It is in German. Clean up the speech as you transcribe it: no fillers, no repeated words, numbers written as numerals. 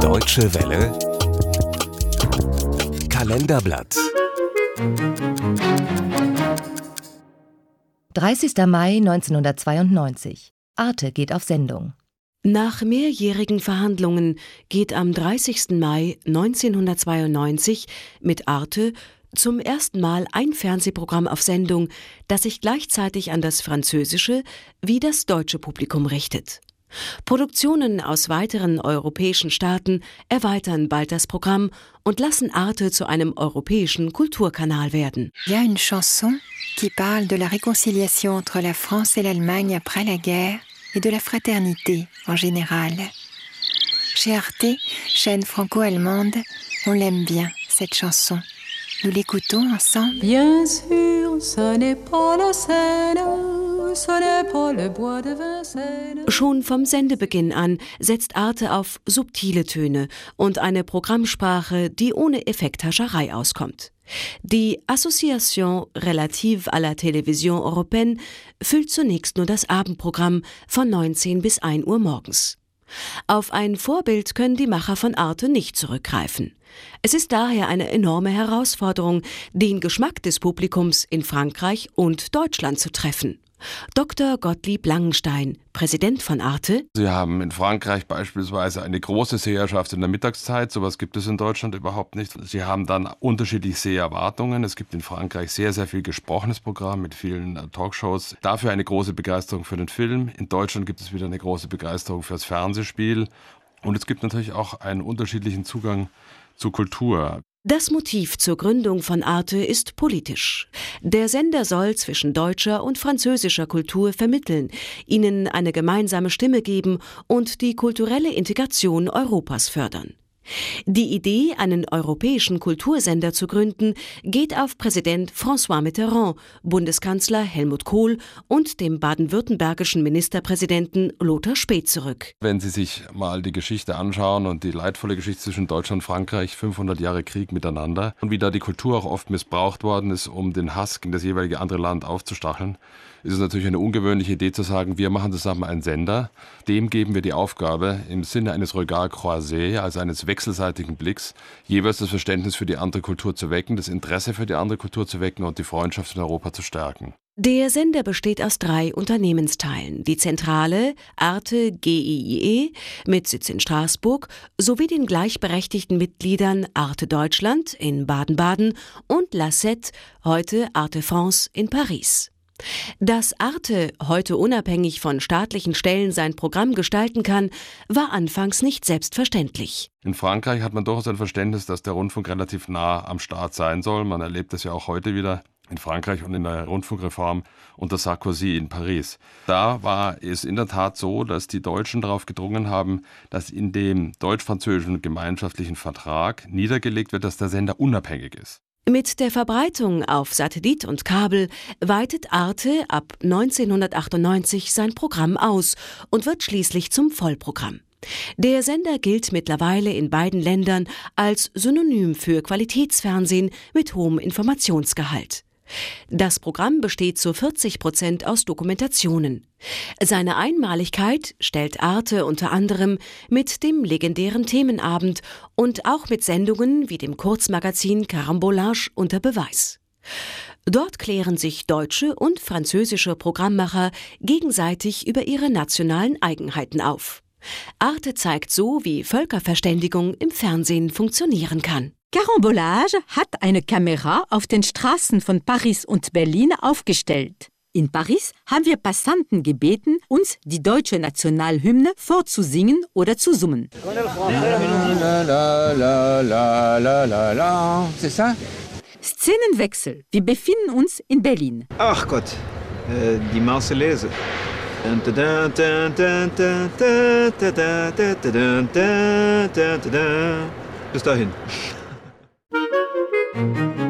Deutsche Welle Kalenderblatt 30. Mai 1992. Arte geht auf Sendung. Nach mehrjährigen Verhandlungen geht am 30. Mai 1992 mit Arte zum ersten Mal ein Fernsehprogramm auf Sendung, das sich gleichzeitig an das französische wie das deutsche Publikum richtet. Produktionen aus weiteren europäischen Staaten erweitern bald das Programm und lassen Arte zu einem europäischen Kulturkanal werden. Il y a une chanson qui parle de la réconciliation entre la France et l'Allemagne après la guerre et de la fraternité en général. Chez Arte, chaîne franco-allemande, on l'aime bien, cette chanson. Nous l'écoutons ensemble. Bien sûr, ce n'est pas la Seine, ce n'est pas le bois de Vincennes. Schon vom Sendebeginn an setzt Arte auf subtile Töne und eine Programmsprache, die ohne Effekthascherei auskommt. Die Association Relative à la Télévision Européenne füllt zunächst nur das Abendprogramm von 19 bis 1 Uhr morgens. Auf ein Vorbild können die Macher von Arte nicht zurückgreifen. Es ist daher eine enorme Herausforderung, den Geschmack des Publikums in Frankreich und Deutschland zu treffen. Dr. Gottlieb Langenstein, Präsident von Arte. Sie haben in Frankreich beispielsweise eine große Seherschaft in der Mittagszeit. Sowas gibt es in Deutschland überhaupt nicht. Sie haben dann unterschiedliche Seherwartungen. Es gibt in Frankreich sehr, sehr viel gesprochenes Programm mit vielen Talkshows. Dafür eine große Begeisterung für den Film. In Deutschland gibt es wieder eine große Begeisterung fürs Fernsehspiel. Und es gibt natürlich auch einen unterschiedlichen Zugang zu Kultur. Das Motiv zur Gründung von Arte ist politisch. Der Sender soll zwischen deutscher und französischer Kultur vermitteln, ihnen eine gemeinsame Stimme geben und die kulturelle Integration Europas fördern. Die Idee, einen europäischen Kultursender zu gründen, geht auf Präsident François Mitterrand, Bundeskanzler Helmut Kohl und dem baden-württembergischen Ministerpräsidenten Lothar Späth zurück. Wenn Sie sich mal die Geschichte anschauen und die leidvolle Geschichte zwischen Deutschland und Frankreich, 500 Jahre Krieg miteinander und wie da die Kultur auch oft missbraucht worden ist, um den Hass gegen das jeweilige andere Land aufzustacheln, ist es natürlich eine ungewöhnliche Idee zu sagen, wir machen zusammen einen Sender, dem geben wir die Aufgabe, im Sinne eines Regard croisé, also eines wechselseitigen Blicks, jeweils das Verständnis für die andere Kultur zu wecken, das Interesse für die andere Kultur zu wecken und die Freundschaft in Europa zu stärken. Der Sender besteht aus 3 Unternehmensteilen. Die Zentrale Arte GIE mit Sitz in Straßburg sowie den gleichberechtigten Mitgliedern Arte Deutschland in Baden-Baden und La 7, heute Arte France in Paris. Dass Arte heute unabhängig von staatlichen Stellen sein Programm gestalten kann, war anfangs nicht selbstverständlich. In Frankreich hat man durchaus ein Verständnis, dass der Rundfunk relativ nah am Staat sein soll. Man erlebt das ja auch heute wieder in Frankreich und in der Rundfunkreform unter Sarkozy in Paris. Da war es in der Tat so, dass die Deutschen darauf gedrungen haben, dass in dem deutsch-französischen gemeinschaftlichen Vertrag niedergelegt wird, dass der Sender unabhängig ist. Mit der Verbreitung auf Satellit und Kabel weitet Arte ab 1998 sein Programm aus und wird schließlich zum Vollprogramm. Der Sender gilt mittlerweile in beiden Ländern als Synonym für Qualitätsfernsehen mit hohem Informationsgehalt. Das Programm besteht zu 40% aus Dokumentationen. Seine Einmaligkeit stellt Arte unter anderem mit dem legendären Themenabend und auch mit Sendungen wie dem Kurzmagazin Carambolage unter Beweis. Dort klären sich deutsche und französische Programmmacher gegenseitig über ihre nationalen Eigenheiten auf. Arte zeigt so, wie Völkerverständigung im Fernsehen funktionieren kann. Carambolage hat eine Kamera auf den Straßen von Paris und Berlin aufgestellt. In Paris haben wir Passanten gebeten, uns die deutsche Nationalhymne vorzusingen oder zu summen. Szenenwechsel. Wir befinden uns in Berlin. Ach Gott, die Marseillaise. Bis dahin.